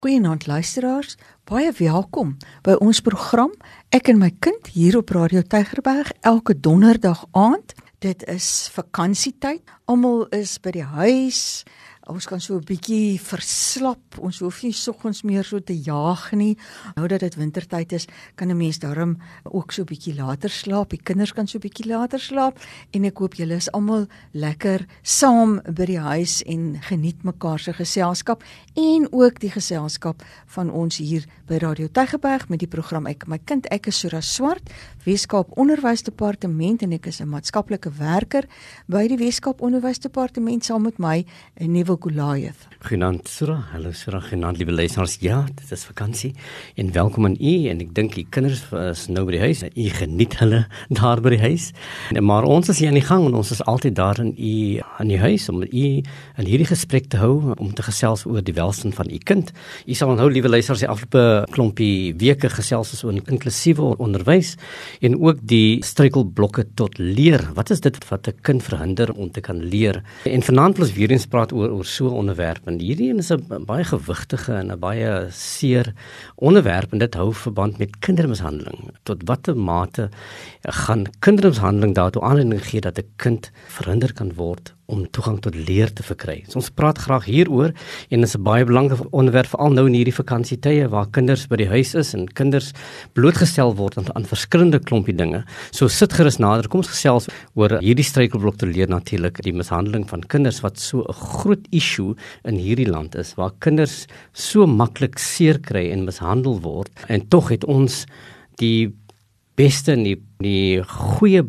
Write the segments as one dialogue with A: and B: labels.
A: Goeienaand luisteraars, baie welkom by ons program Ek en my kind hier op Radio Tygerberg elke donderdag aand. Dit is vakansietyd, almal is by die huis, ons kan so 'n bietjie verslap, ons hoef nie soggens meer so te jaag nie. Nou dat dit wintertyd is, kan 'n mens daarom ook so 'n bietjie later slaap, die kinders kan so 'n bietjie later slaap, en ek hoop julle is almal lekker saam by die huis en geniet mekaar se geselskap, en ook die geselskap van ons hier by Radio Tygerberg met die program Ek en my kind. Ek is Sura Swart, Weskaap Onderwysdepartement, en ek is 'n maatskaplike werker by die Weskaap Onderwysdepartement saam met my Neville Goliath.
B: Goeienaand Sura, hallo Sura, goeienaand liewe luisteraars. Ja, dit is vakansie en welkom aan u, en ek dink die kinders is nou by die huis, u geniet hulle daar by die huis, maar ons is hier aan die gang en ons is altyd daar in u aan die huis om u in hierdie gesprek te hou, om te gesels oor die welstand van u kind. U sal onthou, liewe luisteraars, die afgelope klompie weke gesels ons oor inklusiewe onderwys en ook die struikelblokke tot leer. Wat is dit wat 'n kind verhinder om te kan leer? En vanaand wil ons weer eens praat oor so 'n onderwerp, en hierdie is 'n baie gewigtige en 'n baie seer onderwerp, en dit hou verband met kindermishandeling. Tot watter mate gaan kindermishandeling daartoe aanleiding gee dat 'n kind verhinder kan word om toegang tot leer te verkry? So ons praat graag hieroor, en dit is 'n baie belangrike onderwerp, veral nou in hierdie vakansietye waar kinders by die huis is en kinders blootgestel word aan verskillende klompie dinge. So sit gerus nader, kom ons gesels oor hierdie struikelblok te leer, natuurlik die mishandeling van kinders, wat so 'n groot issue in hierdie land is, waar kinders so maklik seer kry en mishandel word, en tog het ons die beste en die goeie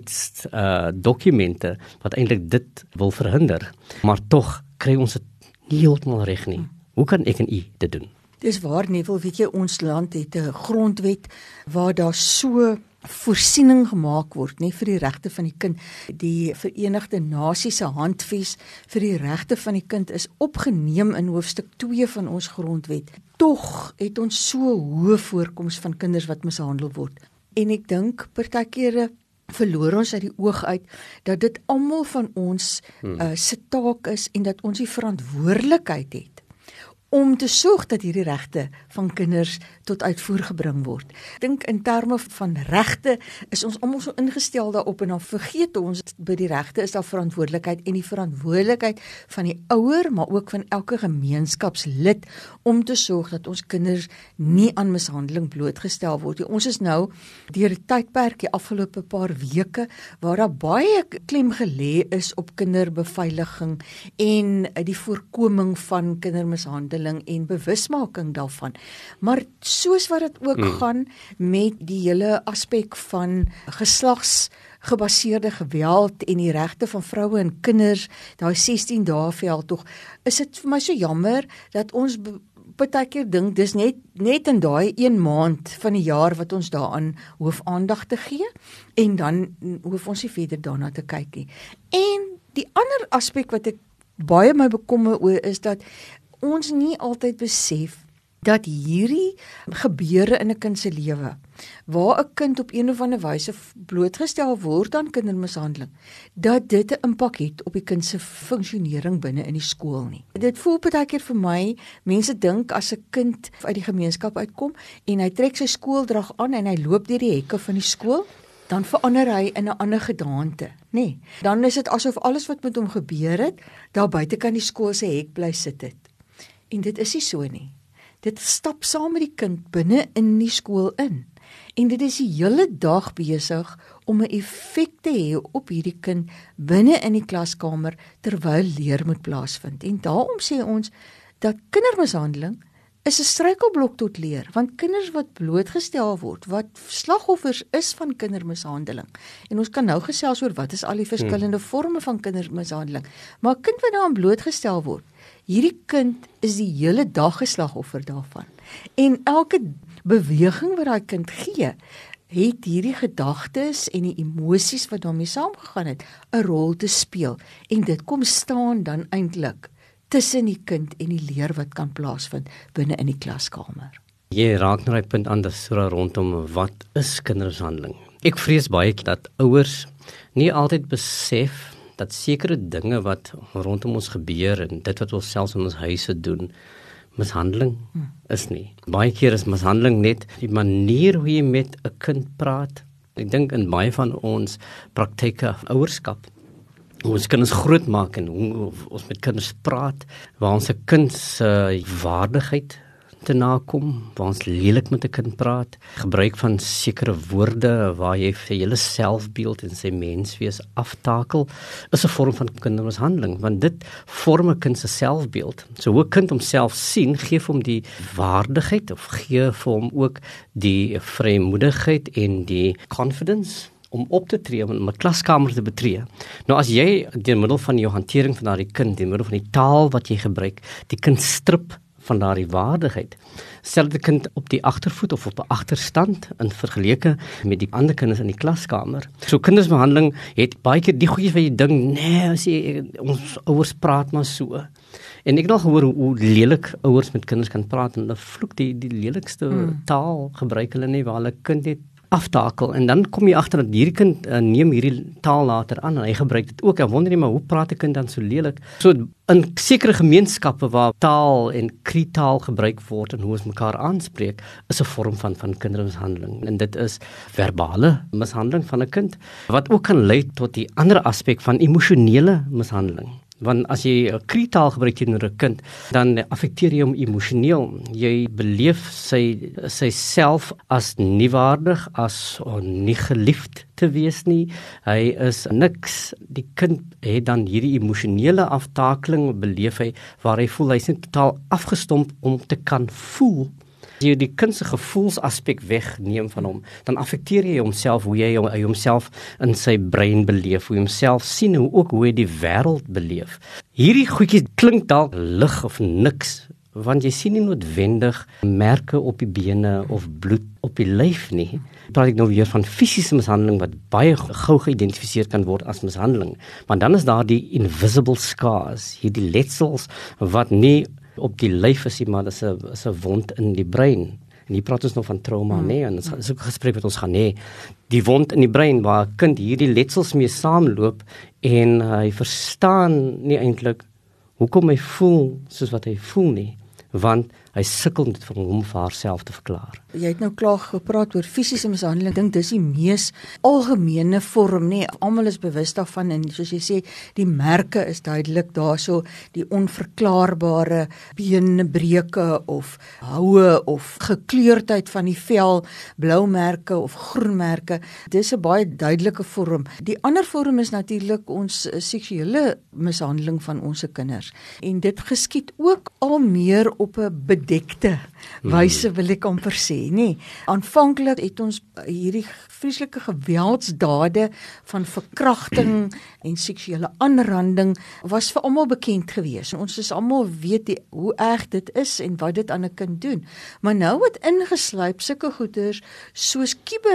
B: beleidsdokumente wat eintlik dit wil verhinder, maar tog kry ons dit nie heeltemal reg nie. Hoe kan ek en u dit doen?
A: Dis waar, Neville, weet jy, ons land het 'n grondwet waar daar so voorsiening gemaak word, nie, vir die regte van die kind. Die Verenigde Nasies se handves vir die regte van die kind is opgeneem in hoofstuk 2 van ons grondwet. Tog het ons so hoë voorkoms van kinders wat mishandel word. En ek dink partykeer verloor ons uit die oog uit dat dit almal van ons se taak is, en dat ons die verantwoordelikheid het om te sorg dat hierdie regte van kinders tot uitvoer gebring word. Ek dink in terme van regte is ons almal so ingestel daarop, en dan vergeet ons by die regte is daar verantwoordelikheid, en die verantwoordelikheid van die ouer, maar ook van elke gemeenskapslid om te sorg dat ons kinders nie aan mishandeling blootgestel word. Ons is nou deur 'n tydperk die afgelope paar weke waar daar baie klem gelê is op kinderbeveiliging en die voorkoming van kindermishandeling en bewusmaking daarvan. Maar soos wat dit ook gaan met die hele aspek van geslagsgebaseerde geweld en die regte van vroue en kinders, daai 16 dae veldtog, is dit vir my so jammer dat ons partykeer dink dis net in daai 1 maand van die jaar wat ons daaraan hoef aandag te gee, en dan hoef ons nie verder daarna te kyk nie. En die ander aspek wat ek baie my bekommer oor is dat ons nie altyd besef dat hierdie gebeure in 'n kind se lewe, waar 'n kind op een of ander wyse blootgestel word aan kindermishandeling, dat dit 'n impak het op die kind se funksionering binne in die skool nie. Dit voel partykeer vir my, mense dink as 'n kind uit die gemeenskap uitkom en hy trek sy skooldrag aan en hy loop deur die hekke van die skool, dan verander hy in 'n ander gedaante, nê? Dan is dit asof alles wat met hom gebeur het, daar buite kan die skool se hek bly sit het. En dit is nie so nie. Dit stap saam met die kind binne in die skool in. En dit is die hele dag besig om 'n effek te hê op hierdie kind binne in die klaskamer terwyl leer moet plaasvind. En daarom sê ons dat kindermishandeling is 'n struikelblok tot leer, want kinders wat blootgestel word, wat slagoffers is van kindermishandeling, en ons kan nou gesels oor wat is al die verskillende forme van kindermishandeling, maar 'n kind wat daaraan blootgestel word, hierdie kind is die hele dag 'n slagoffer daarvan. En elke beweging wat daai kind gee, het hierdie gedagtes en die emosies wat daarmee saamgegaan het, 'n rol te speel. En dit kom staan dan eintlik tussen die kind en die leer wat kan plaasvind binne in die klaskamer.
B: Jy raak nou 'n punt aan rondom wat is kindermishandeling. Ek vrees baie dat ouers nie altyd besef dat sekere dinge wat rondom ons gebeur en dit wat ons selfs in ons huise doen, mishandeling is nie. Baie keer is mishandeling net die manier hoe jy met 'n kind praat. Ek dink in baie van ons praktyke ouerskap, hoe ons kinders groot maak en hoe ons met kinders praat, waar ons 'n kind se waardigheid te nakom, waar ons lelik met 'n kind praat, gebruik van sekere woorde waar jy sy hele selfbeeld en sy menswees aftakel, is 'n vorm van kindermishandeling, want dit vorm 'n kind se selfbeeld. So hoe 'n kind homself sien, gee vir hom die waardigheid of gee vir hom ook die vrymoedigheid en die confidence om op te tree, om 'n klaskamer te betree. Nou as jy deur middel van jou hantering van daardie kind, deur middel van die taal wat jy gebruik, die kind strip van daardie waardigheid. Stel die kind op die agtervoet of op 'n agterstand in vergeleke met die ander kinders in die klaskamer. So kindersbehandeling het baie keer die goeie wat jy dink, nee, as jy, ons ouers praat maar so. En ek het al gehoor hoe lelik ouers met kinders kan praat en hulle vloek die lelikste taal gebruik hulle nie, waar hulle kind net aftakel, en dan kom jy agter dat hierdie kind neem hierdie taal later aan en hy gebruik dit ook. Ek wonder nie, maar hoe praat 'n kind dan so lelik? So in sekere gemeenskappe waar taal en krietaal gebruik word en hoe ons mekaar aanspreek, is 'n vorm van kindermishandeling. En dit is verbale mishandeling van 'n kind, wat ook kan lei tot die ander aspek van emosionele mishandeling. Want as jy krietaal gebruik teenoor 'n kind, dan affekteer jy hom emosioneel. Jy beleef sy self as nie waardig, as nie geliefd te wees nie. Hy is niks. Die kind het dan hierdie emosionele aftakeling beleef hy, waar hy voel hy is net totaal afgestomp om te kan voel. As jy die kind se gevoelsaspek wegneem van hom, dan affekteer jy homself, hoe hy homself in sy brein beleef, hoe hy homself sien, hoe hy die wêreld beleef. Hierdie goedjies klink dalk lig of niks, want jy sien nie noodwendig merke op die bene of bloed op die lyf nie. Praat ek nou weer van fisiese mishandeling wat baie gou geïdentifiseer kan word as mishandeling, maar dan is daar die invisible scars, hierdie letsels wat nie op die lyf is, maar dit is 'n wond in die brein. En hier praat ons nog van trauma, nee, en dit is ook 'n gesprek wat ons gaan hê. Die wond in die brein waar 'n kind hierdie letsels mee saamloop en hy verstaan nie eintlik hoekom hy voel soos wat hy voel nie, want hy sukkel net vir hom vir haarself te verklaar.
A: Jy het nou klaar gepraat oor fisiese mishandeling. Ek dink dis die mees algemene vorm, nee, almal is bewus daarvan, en soos jy sê, die merke is duidelik daarso, die onverklaarbare beenbreuke of houe of gekleurdheid van die vel, blaumerke of groenmerke. Dis 'n baie duidelike vorm. Die ander vorm is natuurlik ons seksuele mishandeling van ons kinders, en dit geskied ook al meer op 'n bedekte wyse, wil ek amper sê, nee. Aanvanklik het ons hierdie vreeslike geweldsdade van verkrachting en seksuele aanranding was vir almal bekend gewees. Ons is almal weet hoe erg dit is en wat dit aan 'n kind doen. Maar nou het ingesluip sulke goeders soos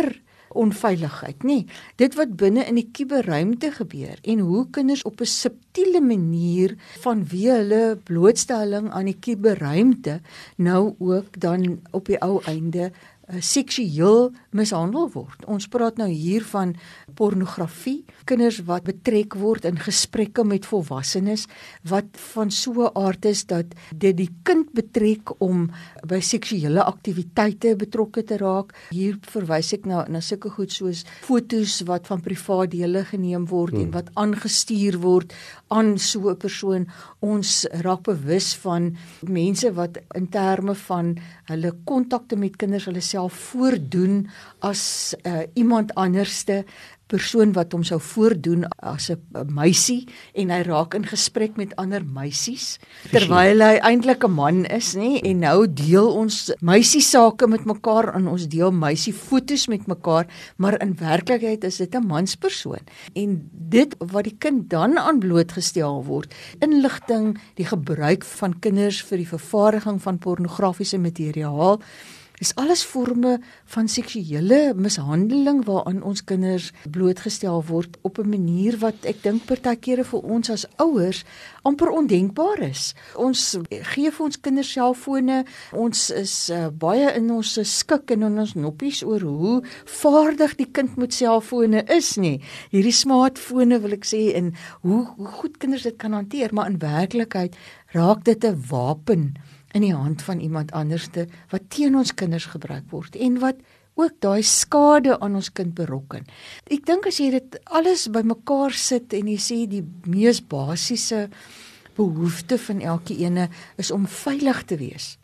A: onveiligheid, nee, dit wat binne in die kuberruimte gebeur en hoe kinders op 'n subtiele manier vanweë hulle blootstelling aan die kuberruimte nou ook dan op die ou einde seksueel mishandel word. Ons praat nou hier van pornografie, kinders wat betrek word in gesprekke met volwassenes wat van so 'n aard is dat dit die kind betrek om by seksuele aktiwiteite betrokke te raak. Hier verwys ek na sulke goed soos fotos wat van privaatdele geneem word en wat aangestuur word aan so 'n persoon. Ons raak bewus van mense wat in terme van hulle kontakte met kinders hulle self voordoen as iemand anderste persoon wat hom sou voordoen as 'n meisie en hy raak in gesprek met ander meisies terwyl hy eintlik 'n man is, nê? En nou deel ons meisiesake met mekaar en ons deel meisiefoto's met mekaar, maar in werklikheid is dit 'n manspersoon. En dit wat die kind dan aan blootgestel word, inligting, die gebruik van kinders vir die vervaardiging van pornografiese materiaal, is alles vorme van seksuele mishandeling waaraan ons kinders blootgestel word op 'n manier wat ek dink partykeer vir ons as ouers amper ondenkbaar is. Ons gee vir ons kinders selfone, ons is baie in ons skik en in ons noppies oor hoe vaardig die kind met selfone is nie. Hierdie smartfone wil ek sê, en hoe goed kinders dit kan hanteer, maar in werklikheid raak dit 'n wapen in die hand van iemand anderste wat teen ons kinders gebruik word en wat ook daai skade aan ons kind berokken. Ek dink as jy dit alles bymekaar sit en jy sê die mees basiese behoefte van elke ene is om veilig te wees.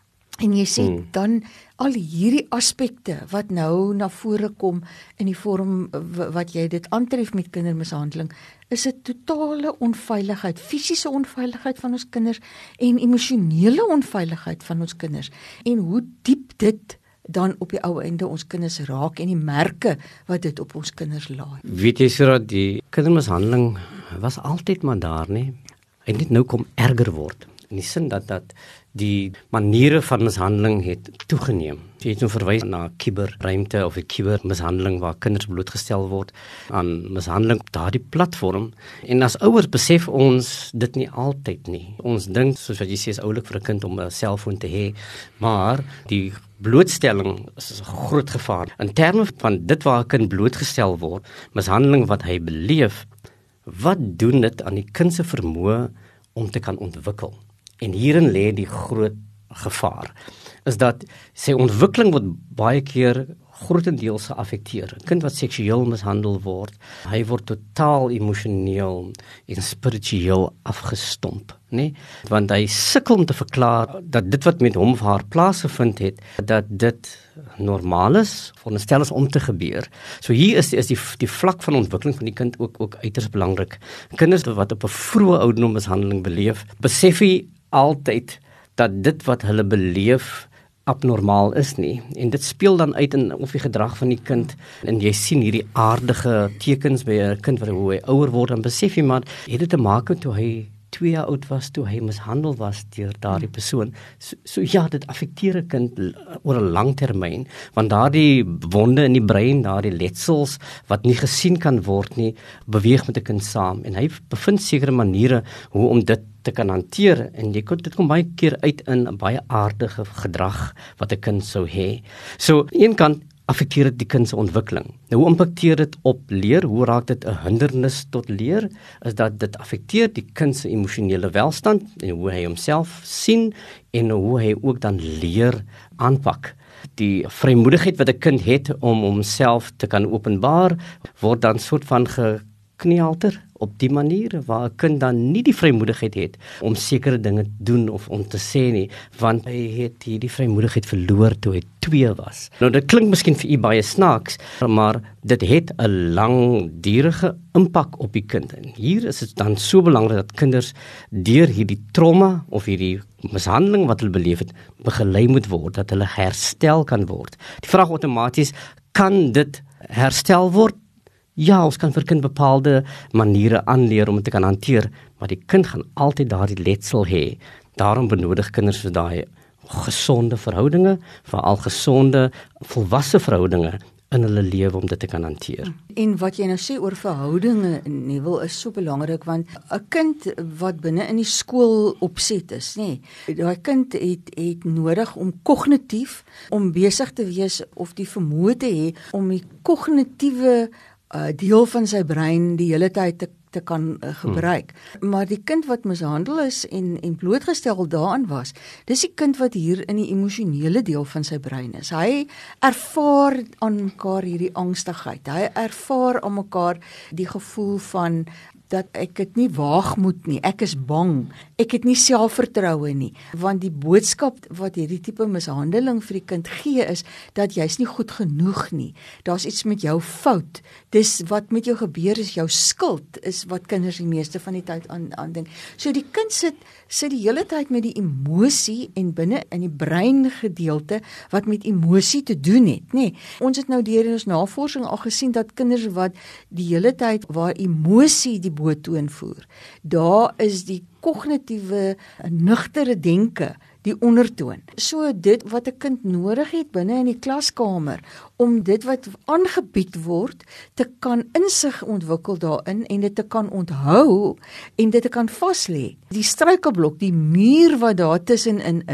A: En jy sê dan al hierdie aspekte wat nou na vore kom in die vorm wat jy dit aantref met kindermishandeling, is 'n totale onveiligheid, fisiese onveiligheid van ons kinders en emosionele onveiligheid van ons kinders. En hoe diep dit dan op die ou einde ons kinders raak en die merke wat dit op ons kinders laai.
B: Weet jy sodat die kindermishandeling was altyd maar daar, nie? En dit nou kom erger word. In die sin dat die maniere van mishandeling het toegeneem. Jy het nou verwys na kuberruimte of die kubermishandeling waar kinders blootgestel word aan mishandeling op daardie platform. En as ouers besef ons dit nie altyd nie. Ons dink, soos wat jy sê, is oulik vir 'n kind om 'n selfoon te hê, maar die blootstelling is 'n groot gevaar. In terme van dit waar 'n kind blootgestel word, mishandeling wat hy beleef, wat doen dit aan die kind se vermoë om te kan ontwikkel? En hierin lê die groot gevaar, is dat sy ontwikkeling word baie keer grootendeels geaffekteer. 'n Kind wat seksueel mishandel word, hy word totaal emosioneel en spiritueel afgestomp, nee? Want hy sukkel om te verklaar dat dit wat met hom of haar plaasgevind het, dat dit normaal is, veronderstel is om te gebeur. So hier is die vlak van ontwikkeling van die kind ook uiters belangrik. Kinders wat op 'n vroeë ouderdom mishandeling beleef, besef hy altyd dat dit wat hulle beleef abnormaal is nie. En dit speel dan uit in of die gedrag van die kind. En jy sien hierdie aardige tekens by 'n kind wat hoe hy ouer word, en besef jy maar, het dit te maak met toe hy 2 jaar oud was, toe hy mishandel was deur daardie persoon. So ja, dit affekteer 'n kind oor 'n lang termyn, want daardie wonde in die brein, daardie letsels wat nie gesien kan word nie, beweeg met 'n kind saam. En hy bevind sekere maniere hoe om dit te kan hanteer, en dit kom baie keer uit in 'n baie aardige gedrag wat 'n kind sou hê. So, aan een kant affekteer dit die kind se ontwikkeling. Nou, hoe impakteer dit op leer? Hoe raak dit 'n hindernis tot leer? Is dat dit affekteer die kind se emosionele welstand en hoe hy homself sien en hoe hy ook dan leer aanpak. Die vrymoedigheid wat 'n kind het om homself te kan openbaar, word dan soort van gekneelter op die manier waar 'n kind dan nie die vrymoedigheid het om sekere dinge te doen of om te sê nie, want hy het hierdie vrymoedigheid verloor toe hy 2 was. Nou dit klink miskien vir u baie snaaks, maar dit het 'n langdurige impak op die kind. En hier is dit dan so belangrik dat kinders deur hierdie trauma of hierdie mishandeling wat hulle beleef het, begelei moet word, dat hulle herstel kan word. Die vraag outomaties, kan dit herstel word? Ja, ons kan vir kind bepaalde maniere aanleer om dit te kan hanteer, maar die kind gaan altyd daardie letsel hê. Daarom benodig kinders vir daai gesonde verhoudinge, veral gesonde volwasse verhoudinge in hulle lewe om dit te kan hanteer.
A: En wat jy nou sê oor verhoudinge, Neville, is so belangrik, want 'n kind wat binne in die skool opset is, nê, daai kind het nodig om kognitief, om besig te wees of die vermoë te hê om die kognitiewe deel van sy brein die hele tyd te kan gebruik. Maar die kind wat mishandel is en blootgestel daaraan was, dis die kind wat hier in die emosionele deel van sy brein is. Hy ervaar aan mekaar hierdie angstigheid. Hy ervaar aan mekaar die gevoel van dat ek dit nie waag moet nie, ek is bang, ek het nie selfvertroue nie, want die boodskap wat hierdie tipe mishandeling vir die kind gee is, dat jy's nie goed genoeg nie, daar's iets met jou fout, dis wat met jou gebeur is jou skuld, is wat kinders die meeste van die tyd aan dink. So die kind sit die hele tyd met die emosie en binne in die brein gedeelte wat met emosie te doen het, nê. Ons het nou deur in ons navorsing al gesien dat kinders wat die hele tyd waar emosie die boetoon voer, daar is die kognitiewe nugtere denke die ondertoon. So dit wat 'n kind nodig het binne in die klaskamer om dit wat aangebied word te kan insig ontwikkel daarin en dit te kan onthou en dit te kan vas lê. Die struikelblok, die muur wat daar tussenin is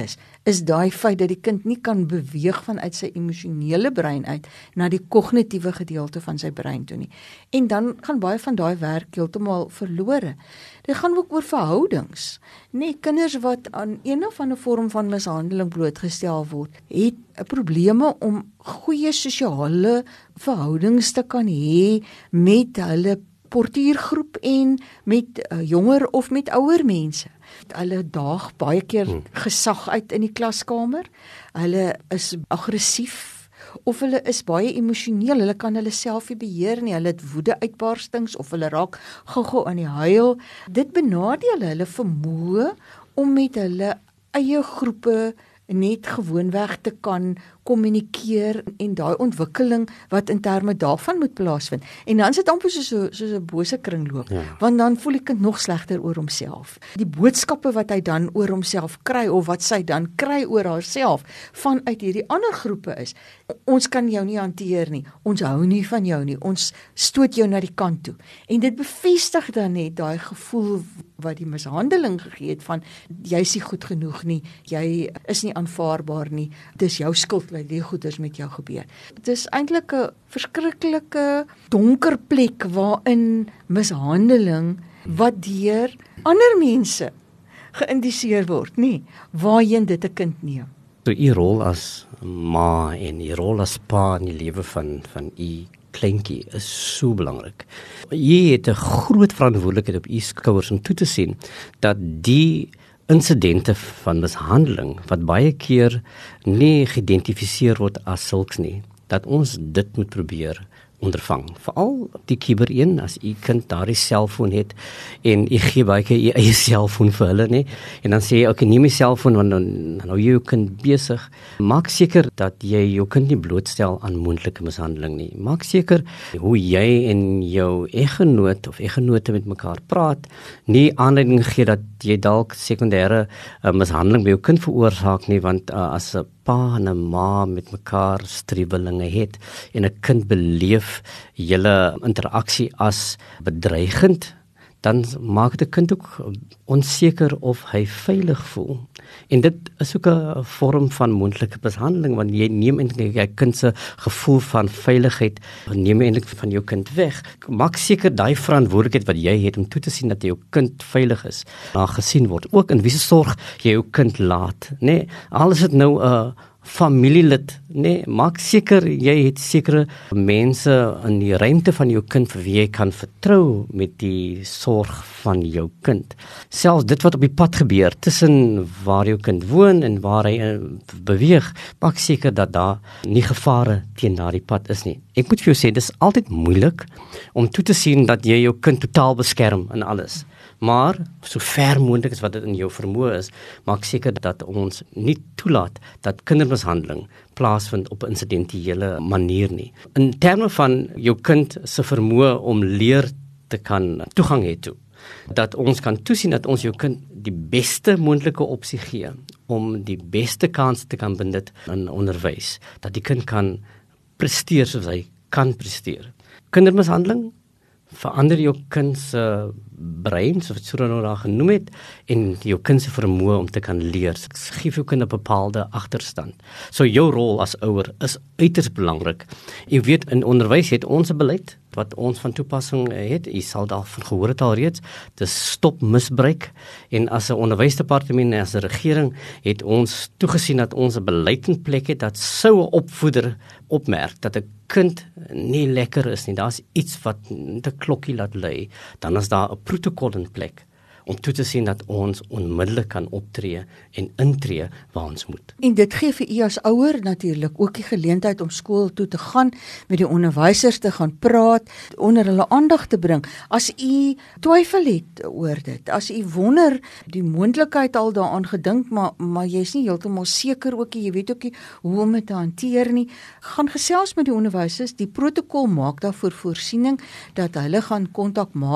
A: is daai feit dat die kind nie kan beweeg vanuit sy emosionele brein uit na die kognitiewe gedeelte van sy brein toe nie. En dan gaan baie van daai werk heeltemal verlore. Dit gaan ook oor verhoudings. Kinders wat aan een of ander vorm van mishandeling blootgestel word, het probleme om goeie sosiale verhoudings te kan hê met hulle portuïergroep en met jonger of met ouer mense. Hulle daag baie keer gesag uit in die klaskamer. Hulle is aggressief of hulle is baie emosioneel. Hulle kan hulle self nie beheer nie. Hulle het woede-uitbarstings of hulle raak gou-gou aan die huil. Dit benadeel hulle vermoë om met hulle eie groepe net gewoonweg te kan kommunikeer en daai ontwikkeling wat in terme daarvan moet plaasvind. En dan is dit amper soos 'n bose kringloop, want dan voel die kind nog slegter oor homself. Die boodskappe wat hy dan oor homself kry of wat sy dan kry oor haarself vanuit hierdie ander groepe is: ons kan jou nie hanteer nie, ons hou nie van jou nie, ons stoot jou na die kant toe. En dit bevestig dan net daai gevoel wat die mishandeling gegee het van jy is nie goed genoeg nie, jy is nie aanvaarbaar nie, dis jou skuld dat die goeders met jou gebeur. Dit is eintlik 'n verskriklike donker plek waarin mishandeling wat deur ander mense geïndiseer word, nie waarheen dit 'n kind neem.
B: So u rol as ma en u rol as pa in die lewe van u kleintjie is so belangrik. Jy het 'n groot verantwoordelikheid op u skouers om toe te sien dat die insidente van mishandeling wat baie keer nie geïdentifiseer word as sulks nie, dat ons dit moet probeer ondervang. Veral die kiber een, as u kind daardie selfoon het en u gee baie keer u eie selfoon vir hulle, nie? En dan sê jy, okay, neem die selfoon want dan hou jy jou kind besig. Maak seker dat jy jou kind nie blootstel aan moontlike mishandeling nie. Maak seker hoe jy en jou eggenoot of eggenote met mekaar praat, nie aanleiding gee dat jy dalk sekondêre mishandeling by jou kind veroorsaak nie, want as 'n pa en 'n ma met mekaar striwelinge het en 'n kind beleef julle interaksie as bedreigend, dan maak dit 'n kind ook onseker of hy veilig voel. En dit is ook 'n vorm van moontlike mishandeling, want jy neem eintlik jou kind se gevoel van veiligheid, neem eintlik van jou kind weg. Maak seker daai verantwoordelikheid wat jy het om toe te sien dat jou kind veilig is, daar gesien word. Ook in wie se sorg jy jou kind laat, nê? Al is dit nou 'n familielid, nee, maak seker jy het sekere mense in die ruimte van jou kind vir wie jy kan vertrou met die sorg van jou kind. Selfs dit wat op die pad gebeur tussen waar jou kind woon en waar hy beweeg, maak seker dat daar nie gevare teen daardie pad is nie. Ek moet vir jou sê, dis altyd moeilik om toe te sien dat jy jou kind totaal beskerm in alles. Maar, so ver moontlik as wat dit in jou vermoë is, maak seker dat ons nie toelaat dat kindermishandeling plaasvind op 'n insidentiële manier nie. In terme van jou kind se vermoë om leer te kan toegang hê toe, dat ons kan toesien dat ons jou kind die beste moontlike opsie gee om die beste kans te kan benut in onderwys, dat die kind kan presteer soos hy kan presteer. Kindermishandeling verander jou kind se brein, soos wat Sura nou daar genoem het, en jou kind se vermoë om te kan leer. Gee jou kind 'n bepaalde agterstand. So jou rol as ouer is uiters belangrik. Jy weet, in onderwys het ons 'n beleid wat ons van toepassing het. Jy sal daarvan gehoor het al reeds. Dis stop misbruik. En as 'n onderwysdepartement en as 'n regering het ons toegesien dat ons 'n beleid in plek het dat sou 'n opvoeder opmerk dat 'n kind nie lekker is nie. Daar's iets wat 'n klokkie laat lui. Dan is daar 'n protokol in plek om toe te sien dat ons onmiddellik kan optree en intree waar ons moet.
A: En dit gee vir u as ouer natuurlik ook die geleentheid om skool toe te gaan, met die onderwysers te gaan praat, onder hulle aandag te bring. As u twyfel het oor dit, as u wonder, die moontlikheid al daaraan gedink, maar jy is nie heeltemal seker ook, jy weet ook nie hoe om dit te hanteer nie, gaan gesels met die onderwysers. Die protokol maak daarvoor voorsiening dat hulle gaan kontak maak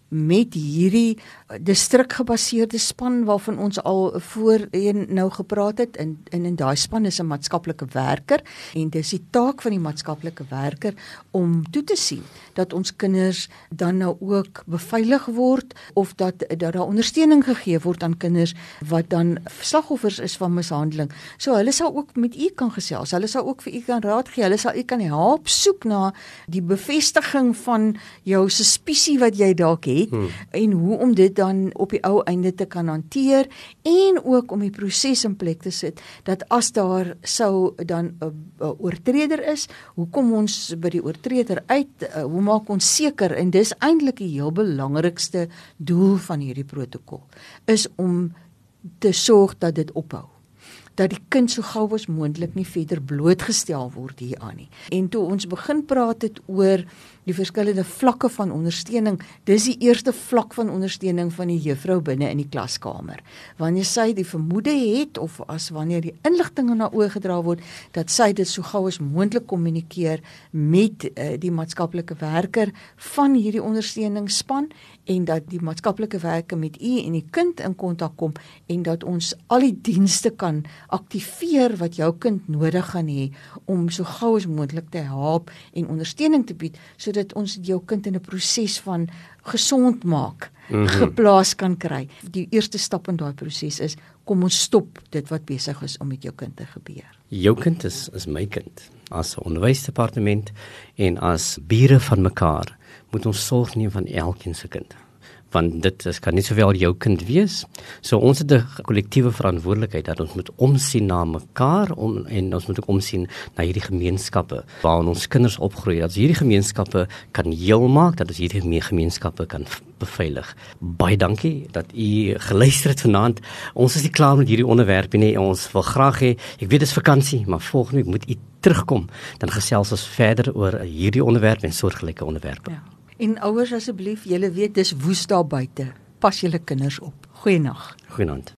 A: met hierdie distrikgebaseerde span waarvan ons al voorheen nou gepraat het, en in daai span is 'n maatskaplike werker, en dis die taak van die maatskaplike werker om toe te sien dat ons kinders dan nou ook beveilig word, of dat daar ondersteuning gegee word aan kinders wat dan slagoffers is van mishandeling. So hulle sal ook met u kan gesels, hulle sal ook vir u kan raad gee, hulle sal u kan help soek na die bevestiging van jou suspisie wat jy dalk het, en hoe om dit dan op die ou einde te kan hanteer, en ook om die proses in plek te sit, dat as daar sou dan 'n oortreder is, hoe kom ons by die oortreder uit, hoe maak ons seker, en dis eintlik die heel belangrikste doel van hierdie protokol, is om te sorg dat dit ophou, dat die kind so gou as moontlik nie verder blootgestel word hieraan nie. En toe ons begin praat het oor die verskillende vlakke van ondersteuning, dis die eerste vlak van ondersteuning van die juffrou binne in die klaskamer. Wanneer sy die vermoede het, of as wanneer die inligting aan haar oorgedra word, dat sy dit so gou as moontlik kommunikeer met die maatskaplike werker van hierdie ondersteuningsspan, en dat die maatskaplike werker met u en die kind in kontak kom, en dat ons al die dienste kan aktiveer wat jou kind nodig gaan hê, om so gou as moontlik te help en ondersteuning te bied, sodat ons jou kind in 'n proses van gesond maak geplaas kan kry. Die eerste stap in daai proses is, kom ons stop dit wat besig is om met jou kind te gebeur.
B: Jou kind is my kind. As 'n onderwysdepartement en as bure van mekaar moet ons sorg neem van elkeen se kind. Want dit kan nie sowel jou kind wees. So ons het 'n kollektiewe verantwoordelikheid dat ons moet omsien na mekaar en ons moet ook omsien na hierdie gemeenskappe waarin ons kinders opgroei. Dat hierdie gemeenskappe kan heel maak, dat ons hierdie gemeenskappe kan beveilig. Baie dankie dat u geluister het vanaand. Ons is nie klaar met hierdie onderwerp nie. Ons wil graag hê, ek weet dit is vakansie, maar volgende week moet u terugkom. Dan gesels ons verder oor hierdie onderwerp en soortgelyke onderwerpe.
A: Ja. En ouers asseblief, julle weet dis woes daar buite. Pas julle kinders op. Goeienaand.
B: Goeienaand.